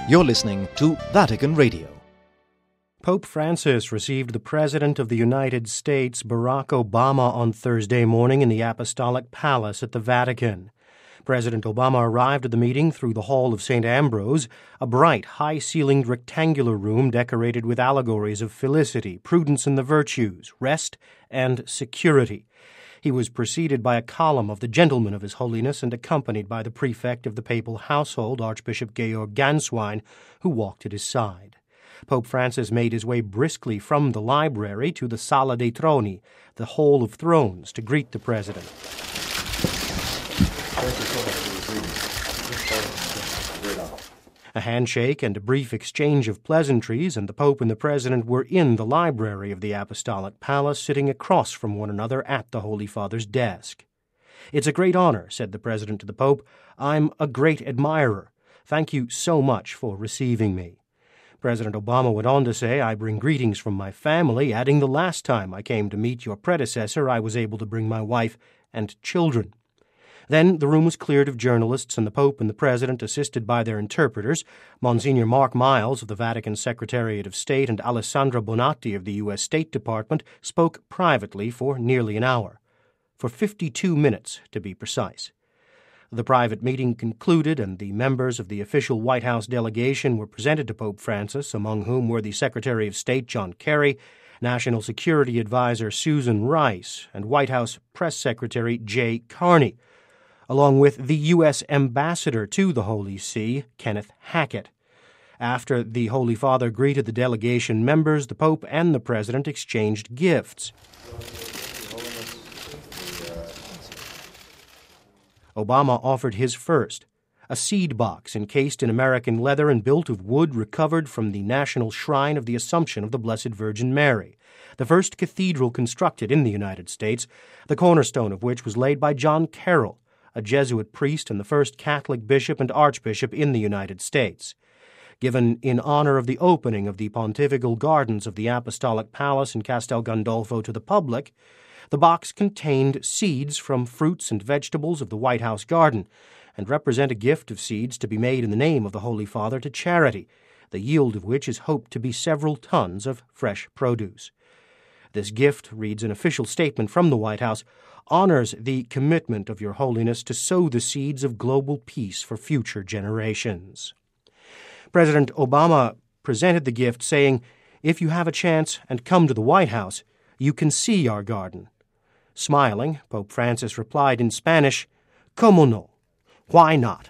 You're listening to Vatican Radio. Pope Francis received the President of the United States, Barack Obama, on Thursday morning in the Apostolic Palace at the Vatican. President Obama arrived at the meeting through the Hall of St. Ambrose, a bright, high-ceilinged rectangular room decorated with allegories of felicity, prudence in the virtues, rest, and security. He was preceded by a column of the gentlemen of His Holiness and accompanied by the prefect of the papal household, Archbishop Georg Ganswein, who walked at his side. Pope Francis made his way briskly from the library to the Sala dei Troni, the Hall of Thrones, to greet the president. A handshake and a brief exchange of pleasantries, and the Pope and the President were in the library of the Apostolic Palace, sitting across from one another at the Holy Father's desk. "It's a great honor," said the President to the Pope. "I'm a great admirer. Thank you so much for receiving me." President Obama went on to say, "I bring greetings from my family," adding, "The last time I came to meet your predecessor, I was able to bring my wife and children." Then the room was cleared of journalists, and the Pope and the President, assisted by their interpreters, Monsignor Mark Miles of the Vatican Secretariat of State and Alessandra Bonatti of the U.S. State Department, spoke privately for nearly an hour. For 52 minutes, to be precise. The private meeting concluded, and the members of the official White House delegation were presented to Pope Francis, among whom were the Secretary of State John Kerry, National Security Advisor Susan Rice, and White House Press Secretary Jay Carney, along with the U.S. Ambassador to the Holy See, Kenneth Hackett. After the Holy Father greeted the delegation members, the Pope and the President exchanged gifts. Obama offered his first, a seed box encased in American leather and built of wood recovered from the National Shrine of the Assumption of the Blessed Virgin Mary, the first cathedral constructed in the United States, the cornerstone of which was laid by John Carroll, a Jesuit priest and the first Catholic bishop and archbishop in the United States. Given in honor of the opening of the pontifical gardens of the Apostolic Palace in Castel Gandolfo to the public, the box contained seeds from fruits and vegetables of the White House garden and represent a gift of seeds to be made in the name of the Holy Father to charity, the yield of which is hoped to be several tons of fresh produce. This gift, reads an official statement from the White House, honors the commitment of Your Holiness to sow the seeds of global peace for future generations. President Obama presented the gift, saying, "If you have a chance and come to the White House, you can see our garden." Smiling, Pope Francis replied in Spanish, "Cómo no? Why not?"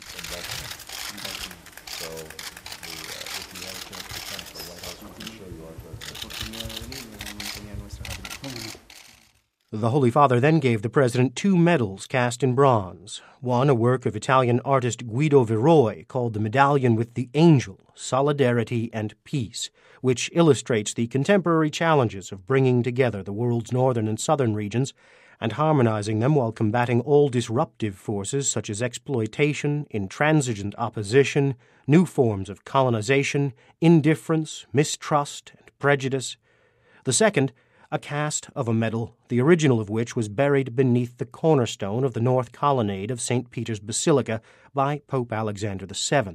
The Holy Father then gave the President 2 medals cast in bronze, one a work of Italian artist Guido Verroi called the Medallion with the Angel, Solidarity and Peace, which illustrates the contemporary challenges of bringing together the world's northern and southern regions and harmonizing them while combating all disruptive forces such as exploitation, intransigent opposition, new forms of colonization, indifference, mistrust, and prejudice. The second, a cast of a medal, the original of which was buried beneath the cornerstone of the north colonnade of St. Peter's Basilica by Pope Alexander VII.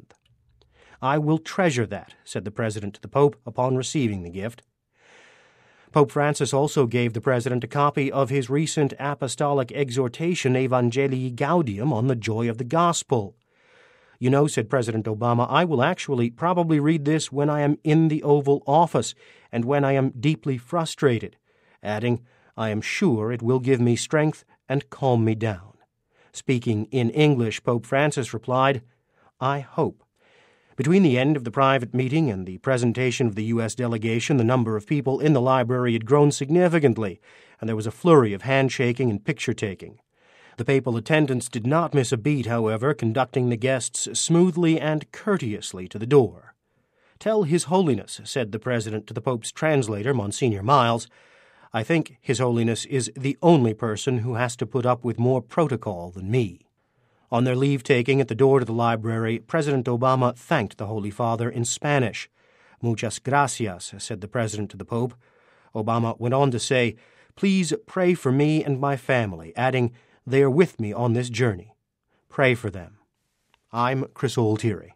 "I will treasure that," said the President to the Pope upon receiving the gift. Pope Francis also gave the President a copy of his recent apostolic exhortation Evangelii Gaudium on the joy of the gospel. "You know," said President Obama, "I will actually probably read this when I am in the Oval Office and when I am deeply frustrated," adding, "I am sure it will give me strength and calm me down." Speaking in English, Pope Francis replied, "I hope." Between the end of the private meeting and the presentation of the U.S. delegation, the number of people in the library had grown significantly, and there was a flurry of handshaking and picture-taking. The papal attendants did not miss a beat, however, conducting the guests smoothly and courteously to the door. "Tell His Holiness," said the President to the Pope's translator, Monsignor Miles, "I think His Holiness is the only person who has to put up with more protocol than me." On their leave-taking at the door to the library, President Obama thanked the Holy Father in Spanish. "Muchas gracias," said the President to the Pope. Obama went on to say, "Please pray for me and my family," adding, "They are with me on this journey. Pray for them." I'm Chris Altieri.